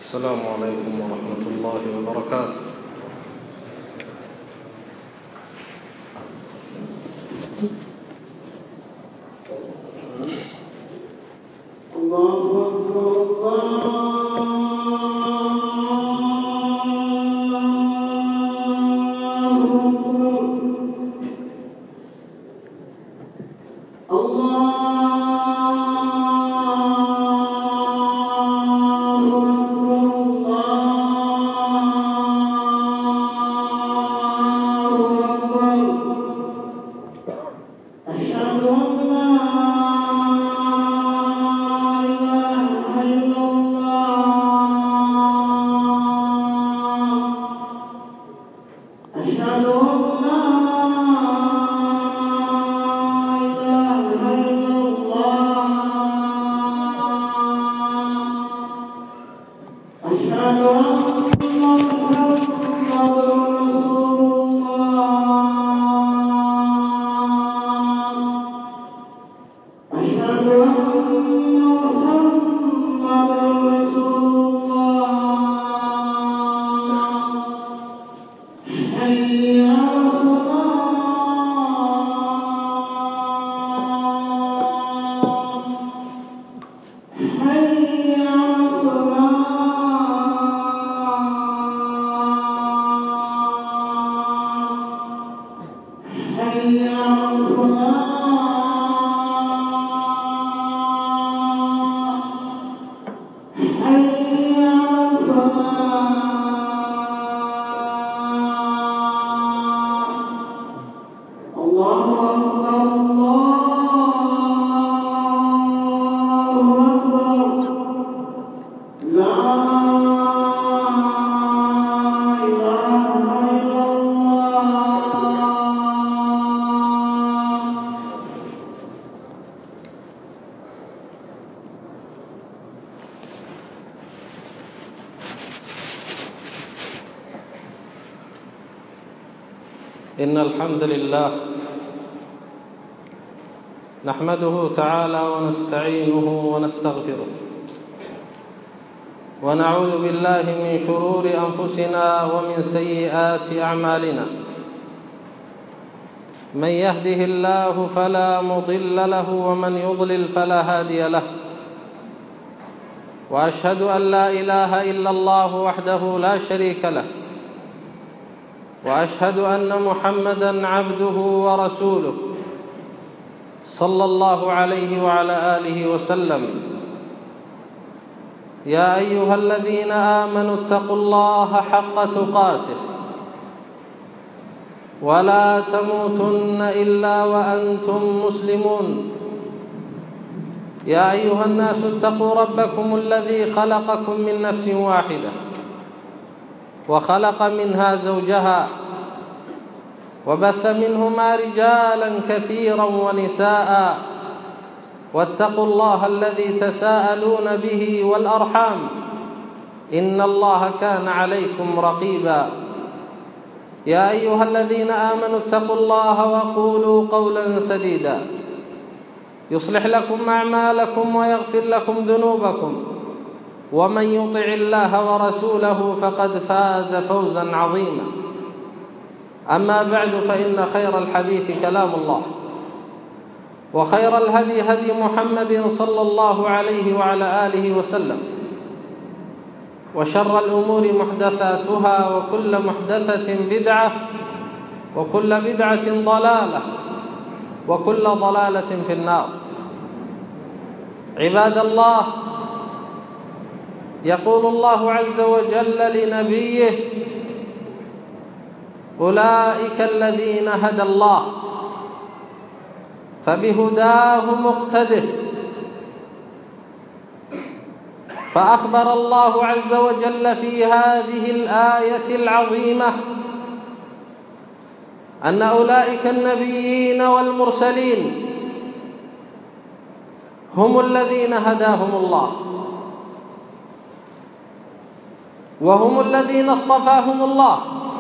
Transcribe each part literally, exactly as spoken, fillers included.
السلام عليكم ورحمة الله وبركاته. الله أكبر إن الحمد لله نحمده تعالى ونستعينه ونستغفره ونعوذ بالله من شرور أنفسنا ومن سيئات أعمالنا. من يهده الله فلا مضل له ومن يضلل فلا هادي له، وأشهد أن لا إله إلا الله وحده لا شريك له، وأشهد أن محمدًا عبده ورسوله صلى الله عليه وعلى آله وسلم. يا أيها الذين آمنوا اتقوا الله حق تقاته ولا تموتن إلا وأنتم مسلمون. يا أيها الناس اتقوا ربكم الذي خلقكم من نفس واحدة وخلق منها زوجها وبث منهما رجالا كثيرا ونساء، واتقوا الله الذي تساءلون به والأرحام إن الله كان عليكم رقيبا. يا أيها الذين آمنوا اتقوا الله وقولوا قولا سديدا يصلح لكم أعمالكم ويغفر لكم ذنوبكم، ومن يطع الله ورسوله فقد فاز فوزا عظيما. أما بعد، فإن خير الحديث كلام الله، وخير الهدي هدي محمد صلى الله عليه وعلى آله وسلم، وشر الأمور محدثاتها، وكل محدثة بدعة، وكل بدعة ضلالة، وكل ضلالة في النار. عباد الله، يقول الله عز وجل لنبيه: أولئك الذين هدى الله فبهداه مقتده. فأخبر الله عز وجل في هذه الآية العظيمة أن أولئك النبيين والمرسلين هم الذين هداهم الله، وهم الذين اصطفاهم الله،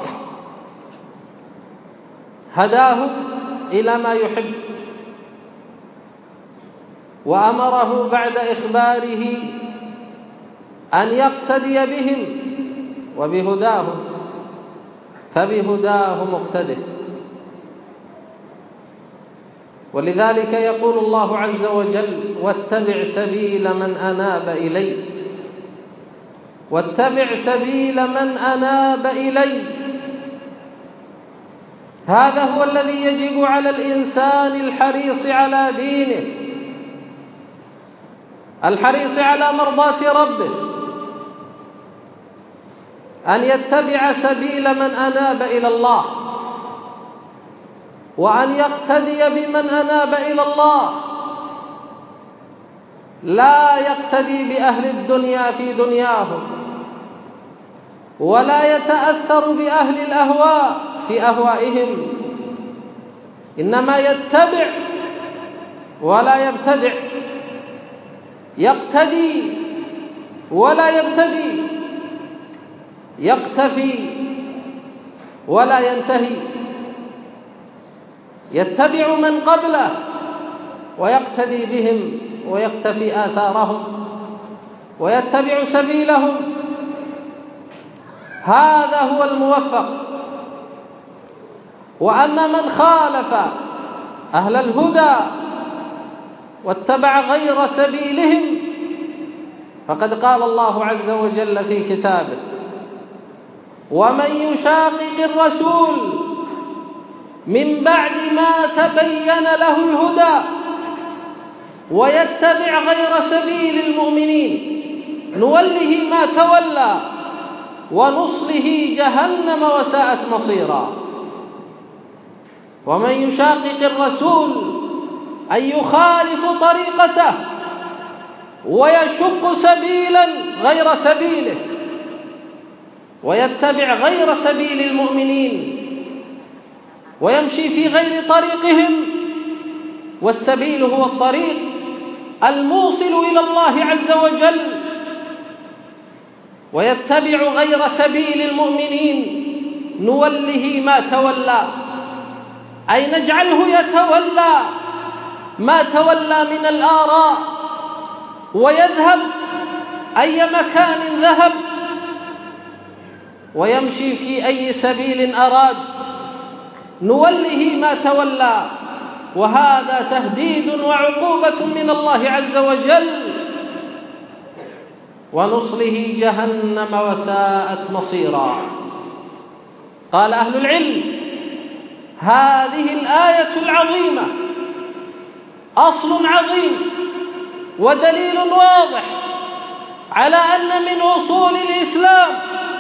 هداهم إلى ما يحب، وأمره بعد إخباره أن يقتدي بهم وبهداهم، فبهداه مقتده. ولذلك يقول الله عز وجل: واتبع سبيل من أناب إلي، واتبع سبيل من أناب إلي. هذا هو الذي يجب على الإنسان الحريص على دينه، الحريص على مرضاة ربه، أن يتبع سبيل من أناب إلى الله، وأن يقتدي بمن أناب إلى الله، لا يقتدي بأهل الدنيا في دنياهم، ولا يتأثر بأهل الأهواء في أهوائهم، إنما يتبع ولا يبتدع، يقتدي ولا يبتدي، يقتفي ولا ينتهي، يتبع من قبله ويقتدي بهم ويقتفي آثارهم ويتبع سبيلهم. هذا هو الموفق. وأما من خالف أهل الهدى واتبع غير سبيلهم، فقد قال الله عز وجل في كتابه: ومن يشاقق الرسول من بعد ما تبين له الهدى ويتبع غير سبيل المؤمنين نوله ما تولى ونصله جهنم وساءت مصيرا. ومن يشاقق الرسول أي يخالف طريقته ويشق سبيلا غير سبيله ويتبع غير سبيل المؤمنين ويمشي في غير طريقهم، والسبيل هو الطريق الموصل إلى الله عز وجل، ويتبع غير سبيل المؤمنين نوله ما تولى، أي نجعله يتولى ما تولى من الآراء ويذهب أي مكان ذهب ويمشي في أي سبيل أراد، نوله ما تولى. وهذا تهديد وعقوبة من الله عز وجل، ونصله جهنم وساءت مصيرا. قال أهل العلم: هذه الآية العظيمة أصل عظيم ودليل واضح على أن من أصول الإسلام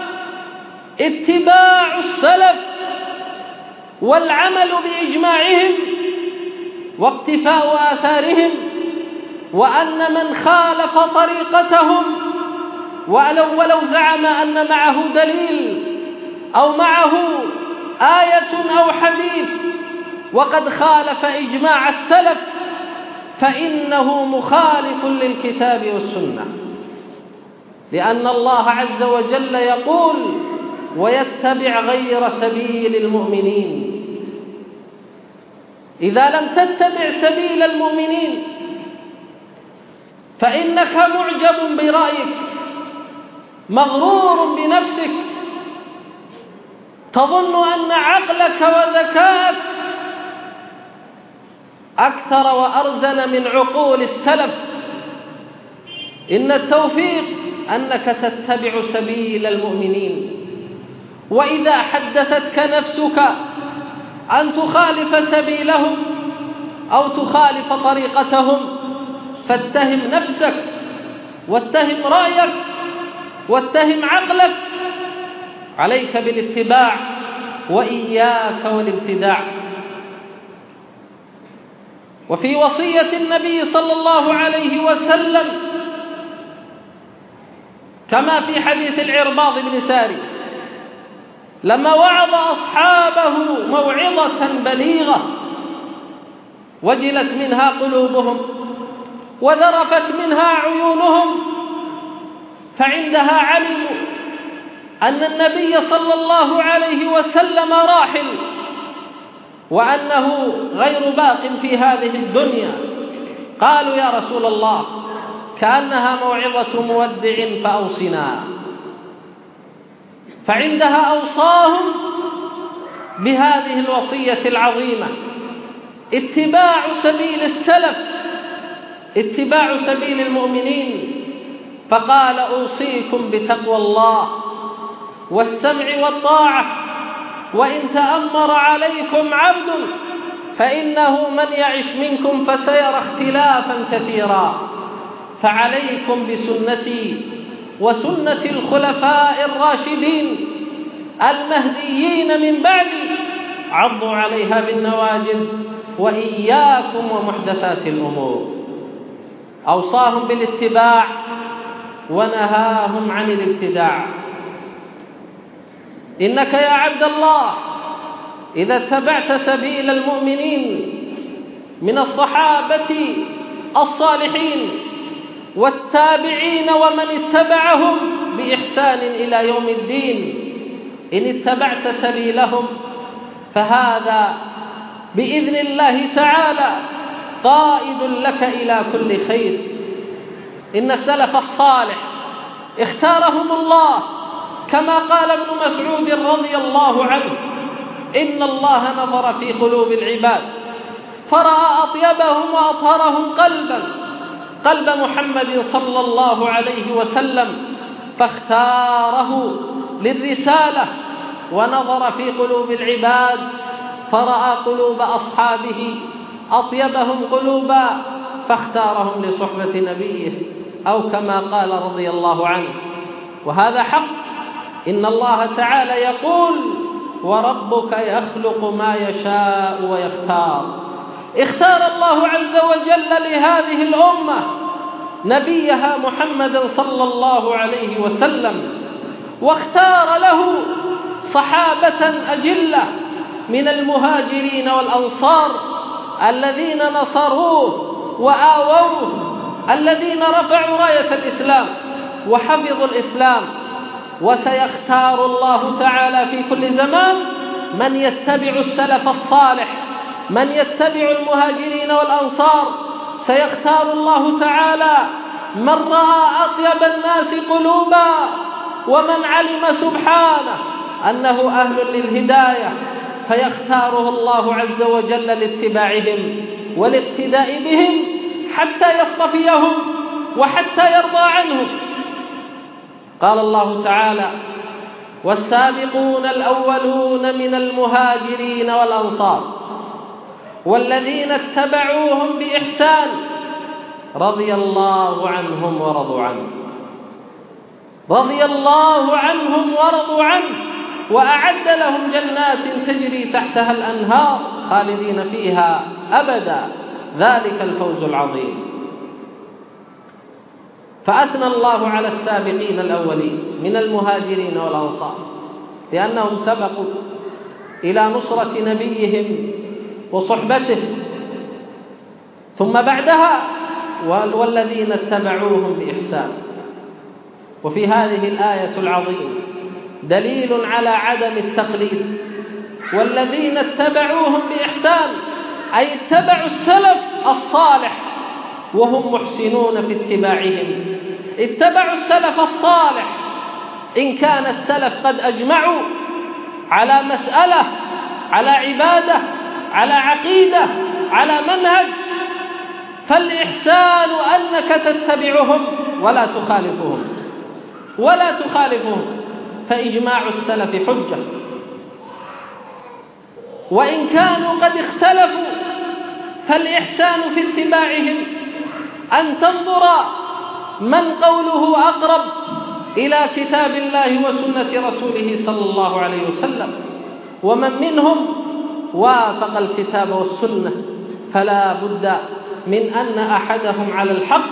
اتباع السلف والعمل بإجماعهم واقتفاء آثارهم، وأن من خالف طريقتهم ولو, ولو زعم أن معه دليل أو معه آية أو حديث وقد خالف إجماع السلف فإنه مخالف للكتاب والسنة، لأن الله عز وجل يقول: ويتبع غير سبيل المؤمنين. إذا لم تتبع سبيل المؤمنين فإنك معجب برأيك، مغرور بنفسك، تظن أن عقلك وذكاءك أكثر وأرزن من عقول السلف. إن التوفيق أنك تتبع سبيل المؤمنين. وإذا حدثتك نفسك أن تخالف سبيلهم أو تخالف طريقتهم فاتهم نفسك واتهم رأيك واتهم عقلك، عليك بالاتباع وإياك والابتداع. وفي وصية النبي صلى الله عليه وسلم كما في حديث العرباض بن ساري لما وعظ أصحابه موعظة بليغة وجلت منها قلوبهم وذرفت منها عيونهم، فعندها علموا أن النبي صلى الله عليه وسلم راحل وأنه غير باق في هذه الدنيا. قالوا: يا رسول الله، كأنها موعظة مودع فأوصنا، فعندها أوصاهم بهذه الوصية العظيمة: اتباع سبيل السلف، اتباع سبيل المؤمنين. فقال: أوصيكم بتقوى الله والسمع والطاعة، وإن تأمر عليكم عبد فإنه من يعش منكم فسيرى اختلافا كثيرا، فعليكم بسنتي وسنة الخلفاء الراشدين المهديين من بعدي، عضوا عليها بالنواجذ، وإياكم ومحدثات الأمور. أوصاهم بالاتباع ونهاهم عن الابتداع. إنك يا عبد الله إذا اتبعت سبيل المؤمنين من الصحابة الصالحين والتابعين ومن اتبعهم بإحسان إلى يوم الدين، إن اتبعت سبيلهم فهذا بإذن الله تعالى قائد لك إلى كل خير. إن السلف الصالح اختارهم الله كما قال ابن مسعود رضي الله عنه: إن الله نظر في قلوب العباد فرأى أطيبهم وأطهرهم قلبا قلب محمد صلى الله عليه وسلم، فاختاره للرسالة. ونظر في قلوب العباد فرأى قلوب أصحابه أطيبهم قلوبا، فاختارهم لصحبة نبيه، أو كما قال رضي الله عنه. وهذا حق. إن الله تعالى يقول: وربك يخلق ما يشاء ويختار. اختار الله عز وجل لهذه الأمة نبيها محمدا صلى الله عليه وسلم، واختار له صحابة أجلة من المهاجرين والأنصار الذين نصروه وآووه، الذين رفعوا راية الإسلام وحفظوا الإسلام. وسيختار الله تعالى في كل زمان من يتبع السلف الصالح، من يتبع المهاجرين والأنصار. سيختار الله تعالى من رأى أطيب الناس قلوبا، ومن علم سبحانه أنه أهل للهداية، فيختاره الله عز وجل لاتباعهم والاقتداء بهم حتى يصطفيهم وحتى يرضى عنهم. قال الله تعالى: والسابقون الأولون من المهاجرين والأنصار والذين اتبعوهم بإحسان رضي الله عنهم ورضوا عنه. رضي الله عنهم ورضوا عنه، وأعد لهم جنات تجري تحتها الأنهار خالدين فيها أبدا، ذلك الفوز العظيم. فأثنى الله على السابقين الأولين من المهاجرين والأنصار لأنهم سبقوا إلى نصرة نبيهم وصحبته، ثم بعدها والذين اتبعوهم بإحسان. وفي هذه الآية العظيمة دليل على عدم التقليد. والذين اتبعوهم بإحسان أي اتبعوا السلف الصالح وهم محسنون في اتباعهم. اتبعوا السلف الصالح إن كان السلف قد أجمعوا على مسألة، على عبادة، على عقيدة، على منهج، فالإحسان أنك تتبعهم ولا تخالفهم ولا تخالفهم فإجماع السلف حجة. وإن كانوا قد اختلفوا فالإحسان في اتباعهم أن تنظر من قوله أقرب إلى كتاب الله وسنة رسوله صلى الله عليه وسلم، ومن منهم وافق الكتاب والسنة، فلا بد من أن أحدهم على الحق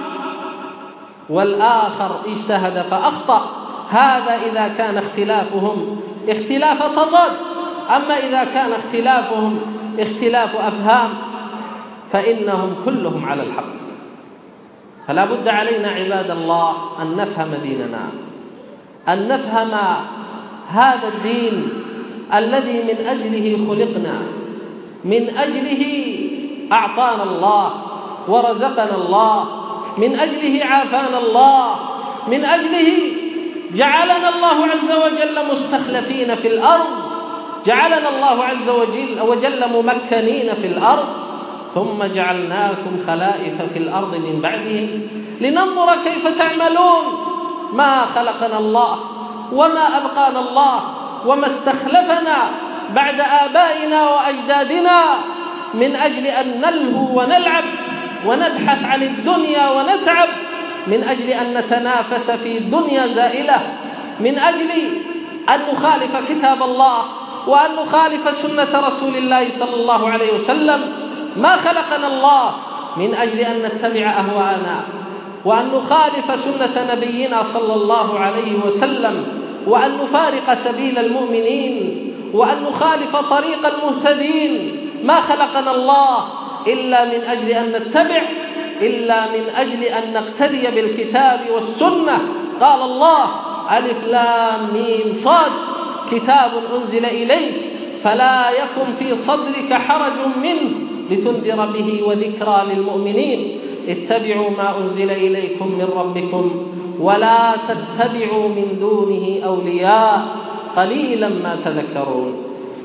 والآخر اجتهد فأخطأ. هذا إذا كان اختلافهم اختلاف تضاد. أما إذا كان اختلافهم اختلاف أفهام فإنهم كلهم على الحق. فلا بد علينا عباد الله أن نفهم ديننا، أن نفهم هذا الدين الذي من أجله خلقنا، من أجله أعطانا الله ورزقنا الله، من أجله عافانا الله، من أجله جعلنا الله عز وجل مستخلفين في الأرض، جعلنا الله عز وجل, وجل ممكنين في الأرض، ثم جعلناكم خلائف في الأرض من بعدهم لننظر كيف تعملون. ما خلقنا الله وما أبقانا الله وما استخلفنا بعد آبائنا وأجدادنا من أجل أن نلهو ونلعب ونبحث عن الدنيا ونتعب، من أجل أن نتنافس في دنيا زائلة، من أجل أن نخالف كتاب الله وأن نخالف سنة رسول الله صلى الله عليه وسلم. ما خلقنا الله من أجل أن نتبع أهواءنا وأن نخالف سنة نبينا صلى الله عليه وسلم، وأن نفارق سبيل المؤمنين، وأن نخالف طريق المهتدين. ما خلقنا الله إلا من أجل أن نتبع، إلا من أجل أن نقتدي بالكتاب والسنة. قال الله: ألف لام ميم صاد، كتاب أنزل إليك فلا يكن في صدرك حرج منه لتنذر به وذكرى للمؤمنين. اتبعوا ما أنزل إليكم من ربكم ولا تتبعوا من دونه أولياء قليلا ما تذكرون.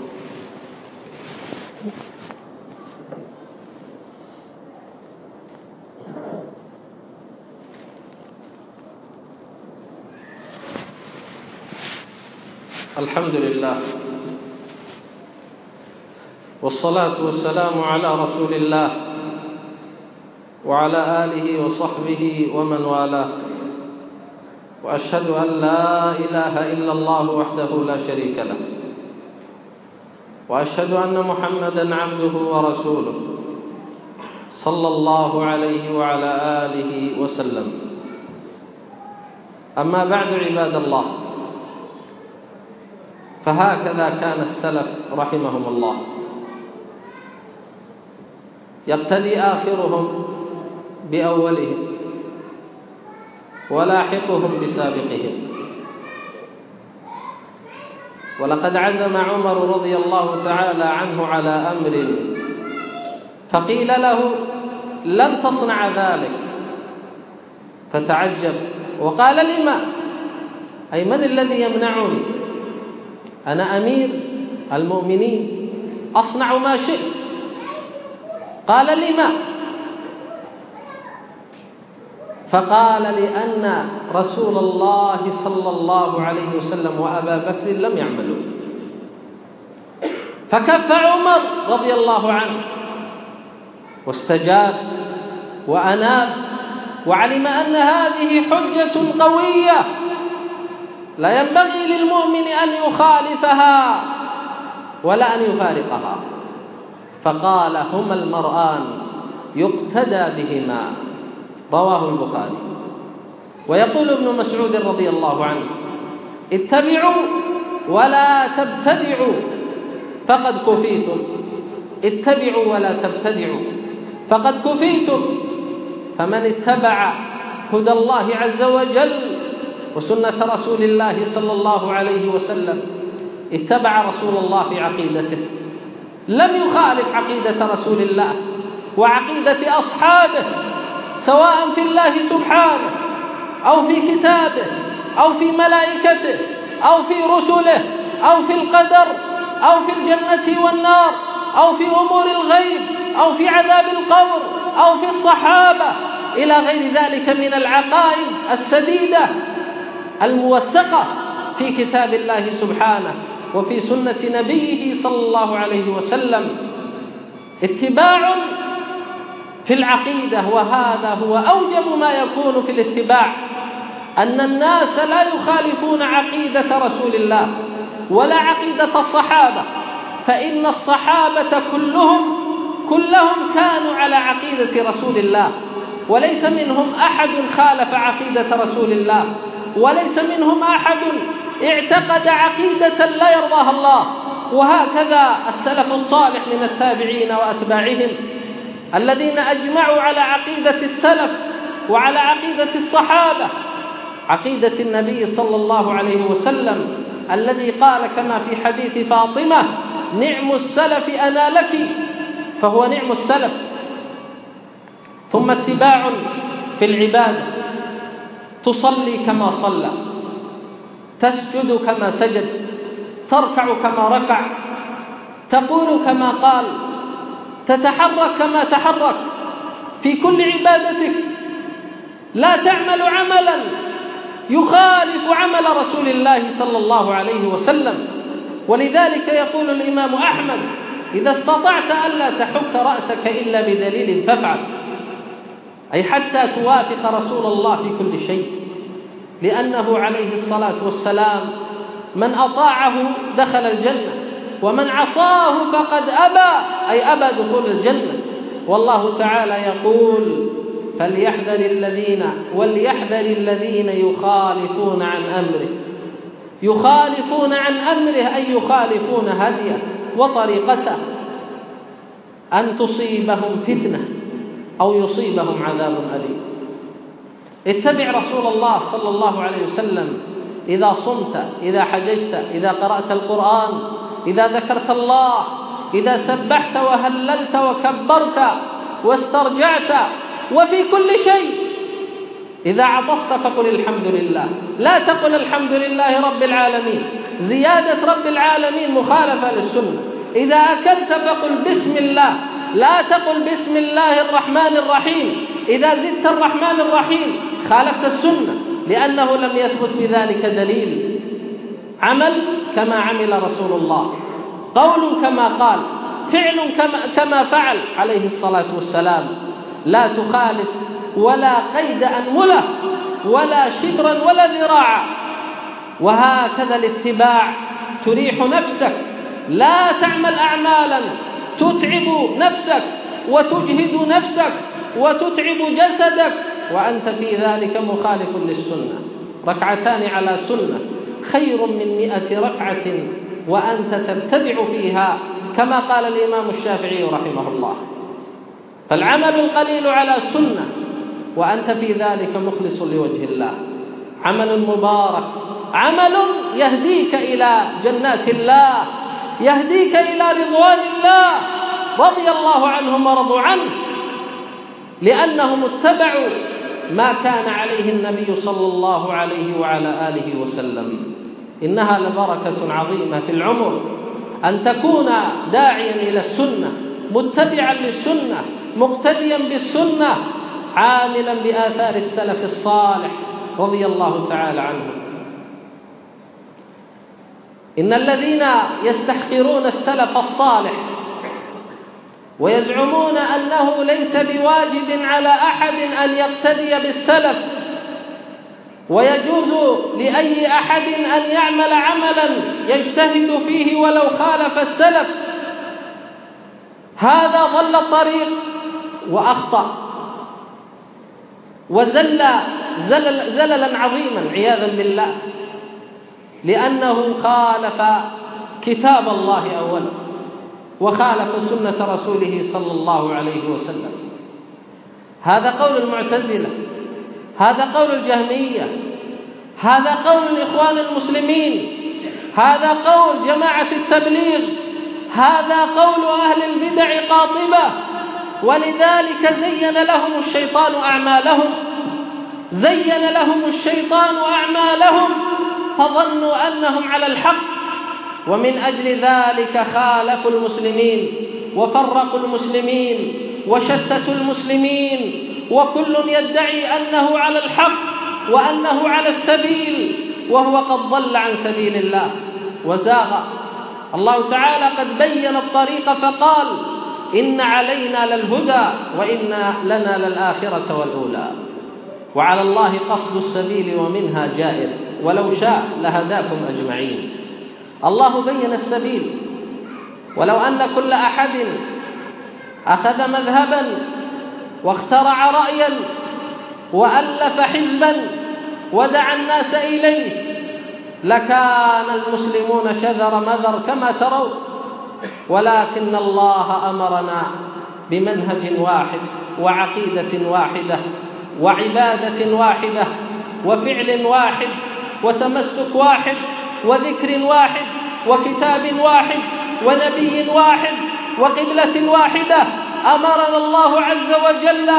الحمد لله والصلاة والسلام على رسول الله وعلى آله وصحبه ومن والاه، وأشهد أن لا إله إلا الله وحده لا شريك له، وأشهد أن محمدًا عبده ورسوله صلى الله عليه وعلى آله وسلم. أما بعد، عباد الله، فهكذا كان السلف رحمهم الله، يقتدي آخرهم بأولهم ولاحقهم بسابقهم. ولقد عزم عمر رضي الله تعالى عنه على أمر فقيل له: لن تصنع ذلك، فتعجب وقال: لما؟ أي من الذي يمنعني؟ أنا أمير المؤمنين أصنع ما شئت. قال: لما؟ فقال: لأن رسول الله صلى الله عليه وسلم وأبا بكر لم يعملوا. فكف عمر رضي الله عنه واستجاب وأناب، وعلم أن هذه حجة قوية لا ينبغي للمؤمن أن يخالفها ولا أن يفارقها. فقال: هما المرآن يقتدى بهما، رواه البخاري. ويقول ابن مسعود رضي الله عنه: اتبعوا ولا تبتدعوا فقد كفيتم. اتبعوا ولا تبتدعوا فقد كفيتم. فمن اتبع هدى الله عز وجل وسنة رسول الله صلى الله عليه وسلم اتبع رسول الله في عقيدته، لم يخالف عقيدة رسول الله وعقيدة أصحابه، سواء في الله سبحانه أو في كتابه أو في ملائكته أو في رسله أو في القدر أو في الجنة والنار أو في أمور الغيب أو في عذاب القبر أو في الصحابة إلى غير ذلك من العقائد السديدة الموثقة في كتاب الله سبحانه وفي سنة نبيه صلى الله عليه وسلم. اتباع في العقيدة، وهذا هو أوجب ما يكون في الاتباع، أن الناس لا يخالفون عقيدة رسول الله ولا عقيدة الصحابة، فإن الصحابة كلهم كلهم كانوا على عقيدة رسول الله، وليس منهم أحد خالف عقيدة رسول الله، وليس منهم أحد اعتقد عقيدة لا يرضاها الله. وهكذا السلف الصالح من التابعين وأتباعهم الذين أجمعوا على عقيدة السلف وعلى عقيدة الصحابة، عقيدة النبي صلى الله عليه وسلم الذي قال كما في حديث فاطمة: نعم السلف أنا لك، فهو نعم السلف. ثم اتباع في العبادة، تصلي كما صلى، تسجد كما سجد، تركع كما ركع، تقول كما قال، تتحرك كما تحرك في كل عبادتك، لا تعمل عملا يخالف عمل رسول الله صلى الله عليه وسلم. ولذلك يقول الإمام أحمد: إذا استطعت ألا تحك رأسك إلا بدليل فافعل، أي حتى توافق رسول الله في كل شيء، لأنه عليه الصلاة والسلام من أطاعه دخل الجنة، ومن عصاه فقد أبى، أي أبى دخول الجنة. والله تعالى يقول: فليحذر الذين وليحذر الذين يخالفون عن أمره، يخالفون عن أمره أي يخالفون هديه وطريقته، أن تصيبهم فتنة أو يصيبهم عذاب أليم. اتبع رسول الله صلى الله عليه وسلم إذا صمت، إذا حججت، إذا قرأت القرآن، إذا ذكرت الله، إذا سبحت وهللت وكبرت واسترجعت، وفي كل شيء. إذا عطست فقل الحمد لله، لا تقل الحمد لله رب العالمين، زيادة رب العالمين مخالفة للسنة. إذا أكلت فقل بسم الله، لا تقل بسم الله الرحمن الرحيم. إذا زدت الرحمن الرحيم خالفت السنة، لأنه لم يثبت بذلك دليل. عمل كما عمل رسول الله، قول كما قال، فعل كما, كما فعل عليه الصلاة والسلام، لا تخالف ولا قيد أنملة ولا شبرا ولا ذراعا. وهكذا الاتباع، تريح نفسك، لا تعمل أعمالا تتعب نفسك وتجهد نفسك وتتعب جسدك وأنت في ذلك مخالف للسنة. ركعتان على سنة خير من مئة ركعة وأنت تبتدع فيها، كما قال الإمام الشافعي رحمه الله. فالعمل القليل على سنة وأنت في ذلك مخلص لوجه الله، عمل مبارك، عمل يهديك إلى جنات الله، يهديك إلى رضوان الله، رضي الله عنهم ورضوا عنه، لأنهم اتبعوا ما كان عليه النبي صلى الله عليه وعلى آله وسلم. إنها لبركة عظيمة في العمر أن تكون داعيا إلى السنة، متبعا للسنة، مقتديا بالسنة، عاملا بآثار السلف الصالح رضي الله تعالى عنهم. إن الذين يستحقرون السلف الصالح ويزعمون أنه ليس بواجب على أحد أن يقتدي بالسلف، ويجوز لأي أحد أن يعمل عملا يجتهد فيه ولو خالف السلف، هذا ضل الطريق وأخطأ وزل زلل زللا عظيما عياذا بالله، لأنه خالف كتاب الله أولا وخالف سنة رسوله صلى الله عليه وسلم. هذا قول المعتزلة، هذا قول الجهمية، هذا قول الإخوان المسلمين، هذا قول جماعة التبليغ، هذا قول أهل البدع قاطبة. ولذلك زين لهم الشيطان أعمالهم، زين لهم الشيطان أعمالهم فظنوا أنهم على الحق، ومن أجل ذلك خالفوا المسلمين وفرقوا المسلمين وشتتوا المسلمين، وكل يدعي أنه على الحق وأنه على السبيل وهو قد ضل عن سبيل الله وزاغ. الله تعالى قد بين الطريق فقال: إن علينا للهدى وإن لنا للآخرة والأولى، وعلى الله قصد السبيل ومنها جائر، ولو شاء لهداكم أجمعين. الله بين السبيل، ولو أن كل أحد أخذ مذهبا واخترع رأيا وألف حزبا ودعا الناس إليه لكان المسلمون شذر مذر كما ترون، ولكن الله أمرنا بمنهج واحد وعقيدة واحدة وعبادة واحدة وفعل واحد وتمسك واحد وذكر واحد وكتاب واحد ونبي واحد وقبلة واحدة. أمرنا الله عز وجل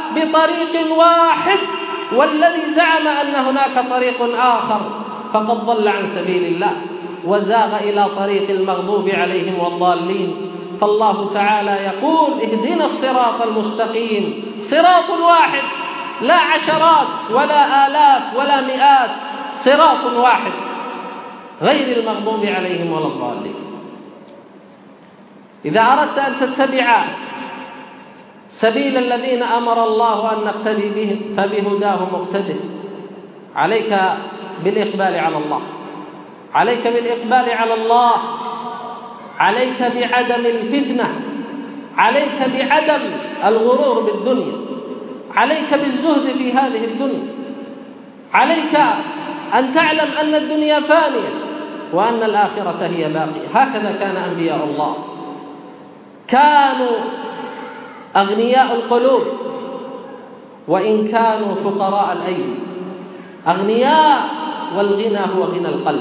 بطريق واحد، والذي زعم أن هناك طريق آخر فقد ضل عن سبيل الله وزاغ إلى طريق المغضوب عليهم والضالين. فالله تعالى يقول: اهدنا الصراط المستقيم، صراط واحد، لا عشرات ولا آلاف ولا مئات، صراط واحد غير المغضوب عليهم ولا الضالين. إذا أردت أن تتبع سبيل الذين أمر الله أن نقتدي بهم فبهداه مقتده. عليك بالإقبال على الله، عليك بالإقبال على الله، عليك بعدم الفتنة، عليك بعدم الغرور بالدنيا، عليك بالزهد في هذه الدنيا، عليك أن تعلم أن الدنيا فانية وأن الآخرة هي باقية. هكذا كان أنبياء الله، كانوا أغنياء القلوب وإن كانوا فقراء الأيدي. أغنياء، والغنى هو غنى القلب،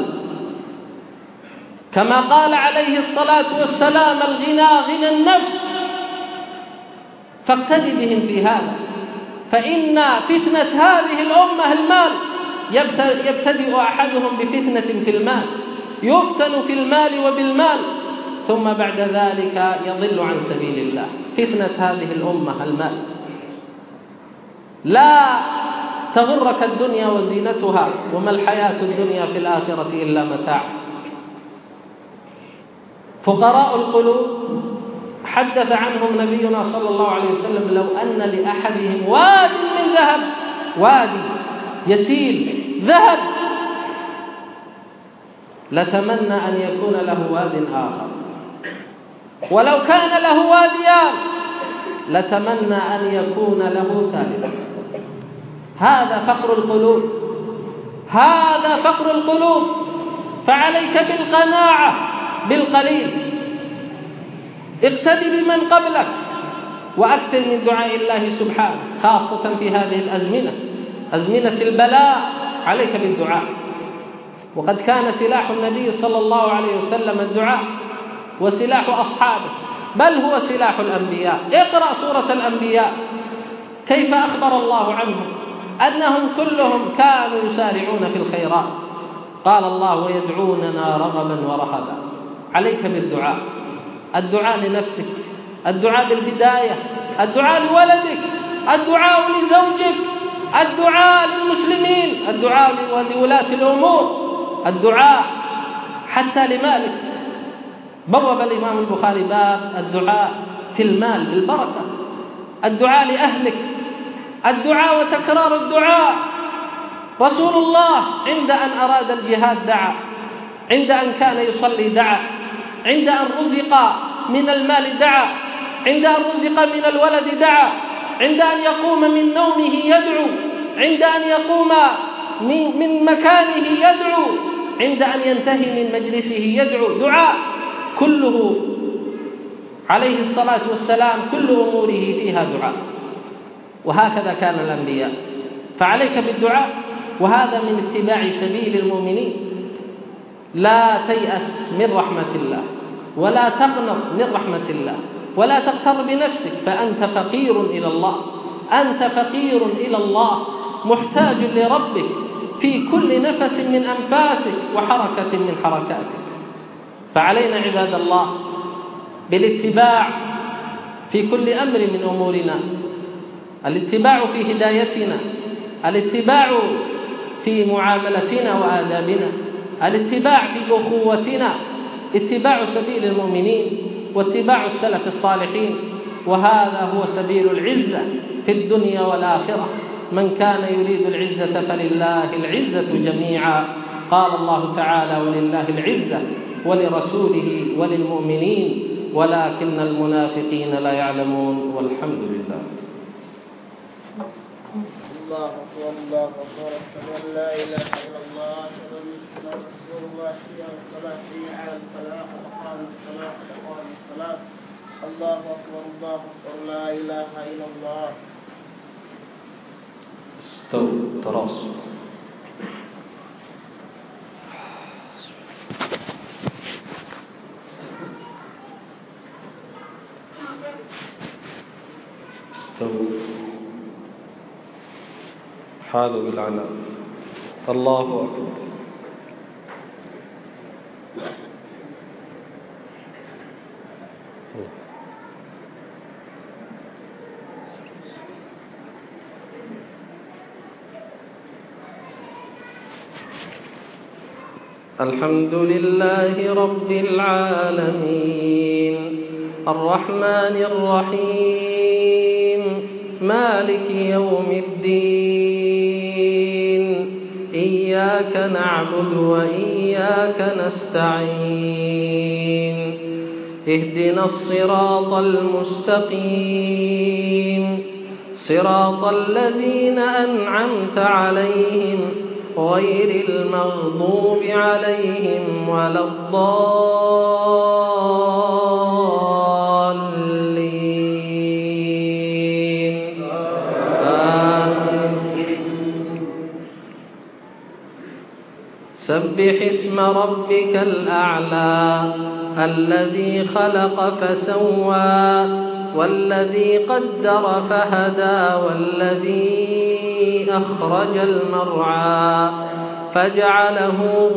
كما قال عليه الصلاة والسلام: الغنى غنى النفس. فاقتدي بهم في هذا، فإن فتنة هذه الأمة المال. يبتدئ أحدهم بفتنة في المال، يفتن في المال وبالمال، ثم بعد ذلك يضل عن سبيل الله. فتنة هذه الأمة المال. لا تغرك الدنيا وزينتها، وما الحياة الدنيا في الآخرة إلا متاع. فقراء القلوب حدث عنهم نبينا صلى الله عليه وسلم: لو أن لأحدهم واد من ذهب، وادي يسيل ذهب، لتمنى أن يكون له واد آخر، ولو كان له واديان لتمنى أن يكون له ثالث. هذا فقر القلوب، هذا فقر القلوب. فعليك بالقناعة بالقليل، اقتدي بمن قبلك، وأكثر من دعاء الله سبحانه، خاصة في هذه الأزمنة، أزمنة البلاء. عليك بالدعاء، وقد كان سلاح النبي صلى الله عليه وسلم الدعاء، وسلاح أصحابه بل هو سلاح الأنبياء. اقرأ سورة الأنبياء كيف أخبر الله عنهم أنهم كلهم كانوا يسارعون في الخيرات. قال الله: ويدعوننا رغبا ورهبا. عليك بالدعاء، الدعاء لنفسك، الدعاء بالهداية، الدعاء لولدك، الدعاء لزوجك، الدعاء للمسلمين، الدعاء لولاة الأمور، الدعاء حتى لمالك. بوب الإمام البخاري باب الدعاء في المال بالبركة، الدعاء لأهلك، الدعاء وتكرار الدعاء. رسول الله عند أن أراد الجهاد دعا، عند أن كان يصلي دعا، عند أن رزق من المال دعا، عند أن رزق من الولد دعا، عند أن يقوم من نومه يدعو، عند أن يقوم من مكانه يدعو، عند أن ينتهي من مجلسه يدعو. دعاء كله عليه الصلاة والسلام كل أموره فيها دعاء، وهكذا كان الأنبياء. فعليك بالدعاء، وهذا من اتباع سبيل المؤمنين. لا تيأس من رحمة الله، ولا تقنط من رحمة الله، ولا تغتر بنفسك، فأنت فقير إلى الله، أنت فقير إلى الله، محتاج لربك في كل نفس من أنفاسك وحركة من حركاتك. فعلينا عباد الله بالاتباع في كل أمر من أمورنا، الاتباع في هدايتنا، الاتباع في معاملتنا وآدابنا، الاتباع في أخوتنا، اتباع سبيل المؤمنين واتباع السلف الصالحين. وهذا هو سبيل العزة في الدنيا والآخرة. من كان يريد العزة فلله العزة جميعا. قال الله تعالى: ولله العزة ولرسوله وللمؤمنين ولكن المنافقين لا يعلمون. والحمد لله. الله أكبر، الله أكبر، أشهد أن لا إله إلا الله، أشهد أن محمدا رسول الله، حي على الصلاة، حي على الفلاح، قد قامت الصلاة، قد قامت الصلاة. الله أكبر، الله أكبر، لا إله إلا الله. استووا تراصوا. استووا. حاذوا بالعناء. الله أكبر. الحمد لله رب العالمين الرحمن الرحيم مالك يوم الدين إياك نعبد وإياك نستعين اهدنا الصراط المستقيم صراط الذين أنعمت عليهم غير المغضوب عليهم ولا الضالين آمين. سبح اسم ربك الأعلى الذي خلق فسوى والذي قدر فهدى والذي أخرج المرعى فجعله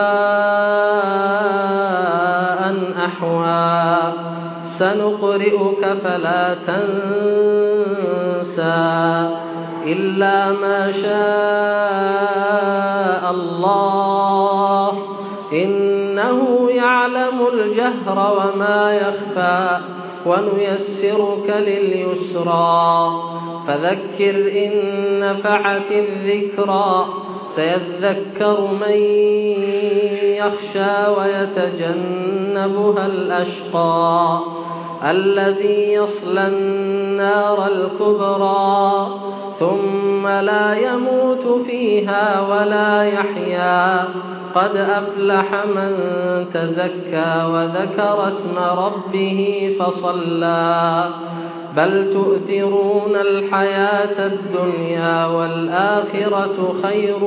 غثاء أحوى سنقرئك فلا تنسى إلا ما شاء الله إنه يعلم الجهر وما يخفى ونيسرك لليسرى فذكر إن نفعت الذكرى سيذكر من يخشى ويتجنبها الأشقى الذي يصلى النار الكبرى ثم لا يموت فيها ولا يحيا قد أفلح من تزكى وذكر اسم ربه فصلى بل تؤثرون الحياة الدنيا والآخرة خير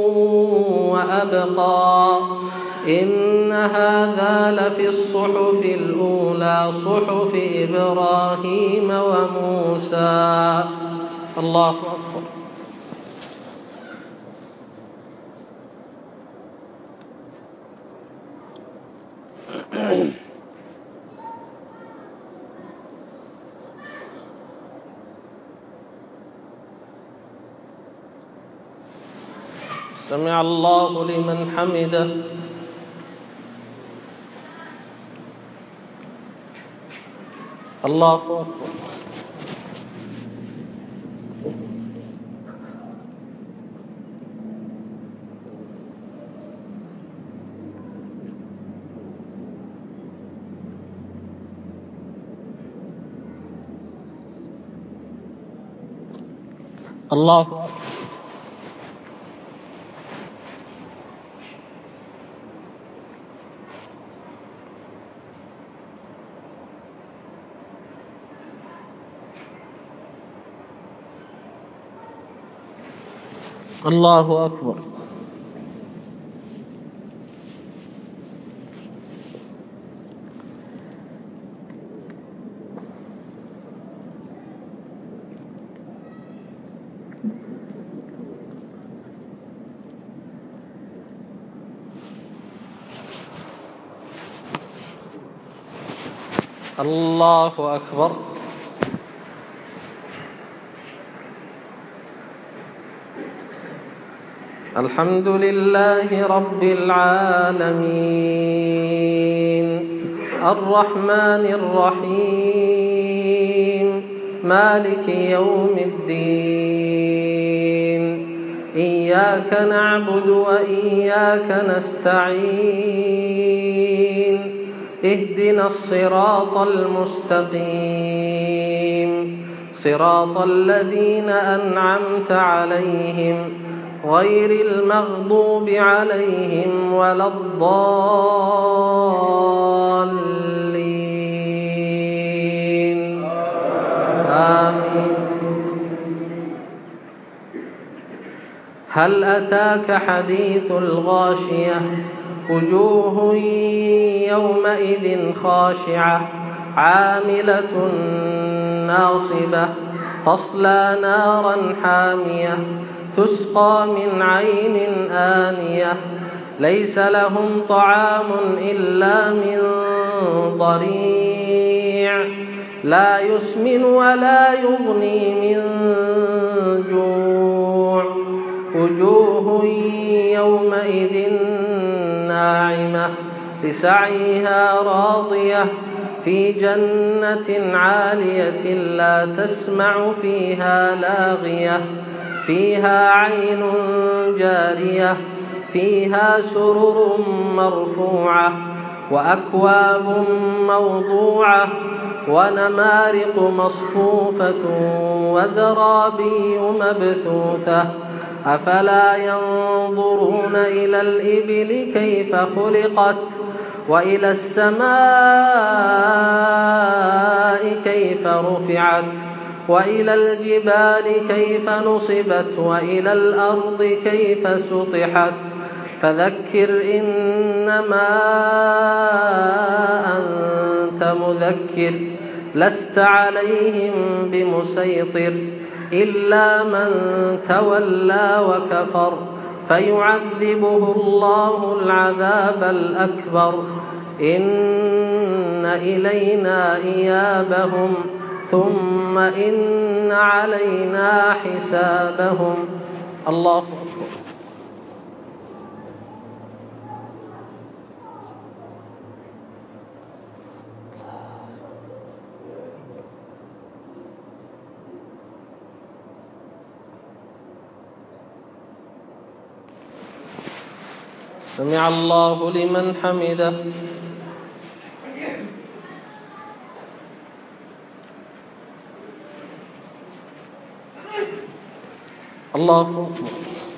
وأبقى إن هذا لفي الصحف الأولى صحف إبراهيم وموسى. الله أكبر. سمع الله لمن حمده. الله أكبر. الله أكبر. الله أكبر. الله أكبر. الحمد لله رب العالمين الرحمن الرحيم مالك يوم الدين إياك نعبد وإياك نستعين اهدنا الصراط المستقيم صراط الذين أنعمت عليهم غير المغضوب عليهم ولا الضالين آمين. هل أتاك حديث الغاشية وجوه يومئذ خاشعة عاملة ناصبة تصلى نارا حامية تسقى من عين آنية ليس لهم طعام إلا من ضريع لا يسمن ولا يغني من جوع وجوه يومئذ ناعمة لسعيها راضية في جنة عالية لا تسمع فيها لاغية فيها عين جارية فيها سرر مرفوعة وأكواب موضوعة ونمارق مصفوفة وزرابي مبثوثة أفلا ينظرون إلى الإبل كيف خلقت وإلى السماء كيف رفعت وإلى الجبال كيف نصبت وإلى الأرض كيف سطحت فذكر إنما أنت مذكر لست عليهم بمسيطر إلا من تولى وكفر فيعذبه الله العذاب الأكبر إن إلينا إيابهم ثم إن علينا حسابهم. الله أكبر. سمع الله لمن حمده. الله أكبر.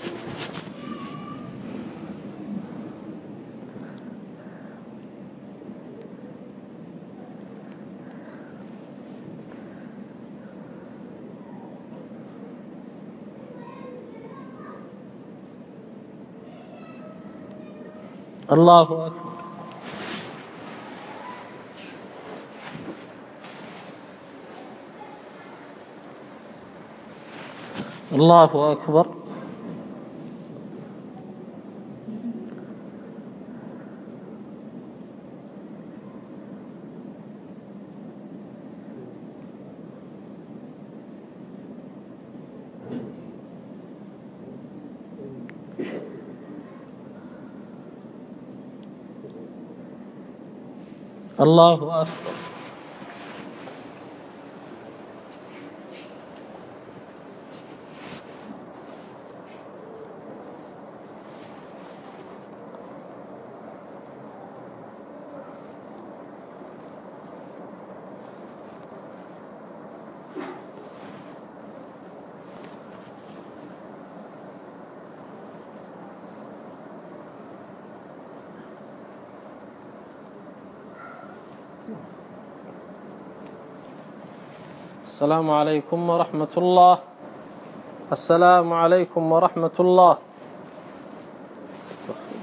الله أكبر. الله أكبر. الله أكبر. السلام عليكم ورحمة الله. السلام عليكم ورحمة الله.